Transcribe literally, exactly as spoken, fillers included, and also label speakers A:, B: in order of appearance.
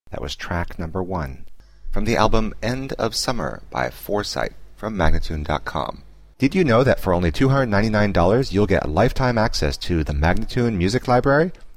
A: That was track number one from the album End of Summer by Foresight from Magnatune dot com. Did you know that for only two hundred ninety-nine dollars you'll get lifetime access to the Magnatune Music Library?